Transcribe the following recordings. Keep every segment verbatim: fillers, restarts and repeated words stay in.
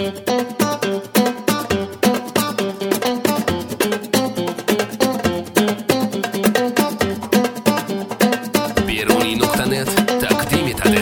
Beruniy nuqta net taqdim etadi.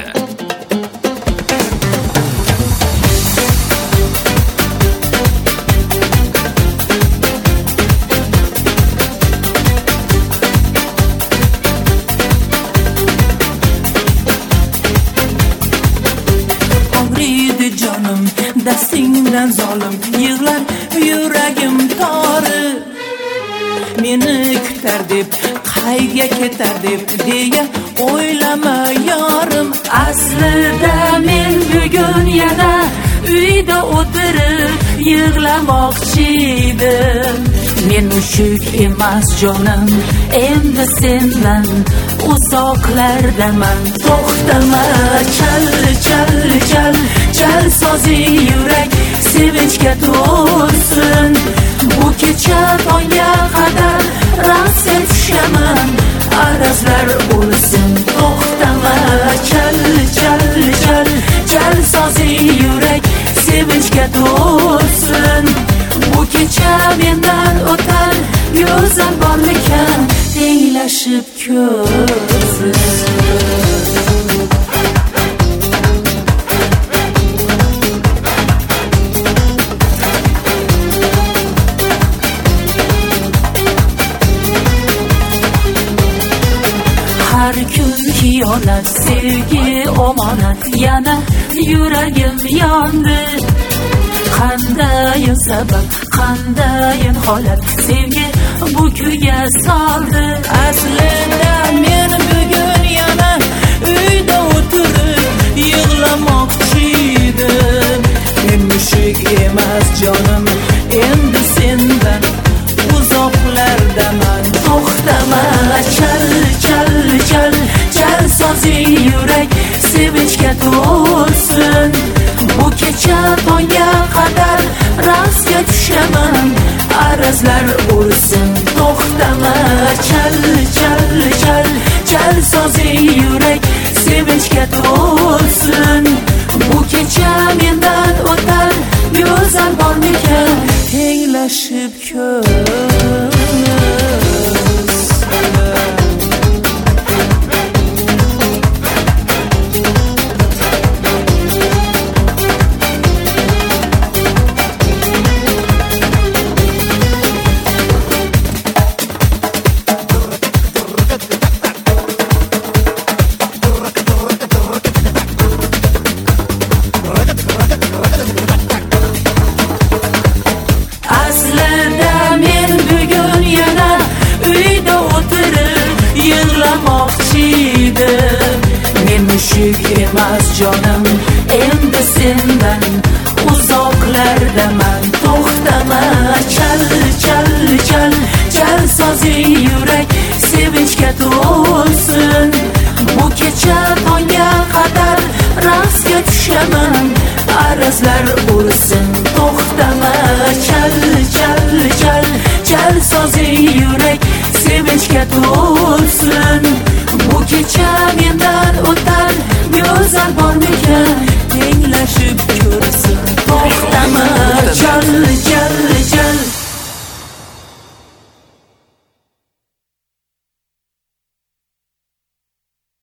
Canım dastingdan zolim yig'lar yuragim tori meni kutar deb qayga ketar deb deya o'ylama yorim aslida men bugun yana uyda o'tirib yig'lamoqchi edim men mushuk emas jonim endi sendan uzoqlardaman to'xtama chal chal chal chal sozi yurak sevinchga to'lsin bu kecha tongga qadar raqsga tushaman arazlar bo'lsin to'xtama chal chal chal chal sozi yurak sevinchga to'lsin bu kecha mendan o'tar go'zal bormikan tenglashib ko'rsin har kun xiyonat sevgi omonat yana yuragim yondi qandayin sabab qandayin holat sevgi bu kuyga soldi aslida men bugun yana uyda o'tirib yig'lamoqchi edim men mushuk emas jonim endi sendan uzoqlardaman to'xtama chal chal chal chal sozi yurak sevinchga to'lsin bu kecha tongga qadar raqsga tushaman arazlar bo'lsin to'xtama chal chal chal chal sozi yurak sevinchga to'lsin bu kecha mendan o'tar go'zal bormikan tenglashib ko'rsin men mushuk emas jonim endi sendan uzoqlardaman to'xtama chal chal chal chal sozi yurak sevinchga to'lsin bu kecha tongga qadar raqsga tushaman arazlar bo'lsin to'xtama chal chal chal chal sozi yurak sevinchga to'lsin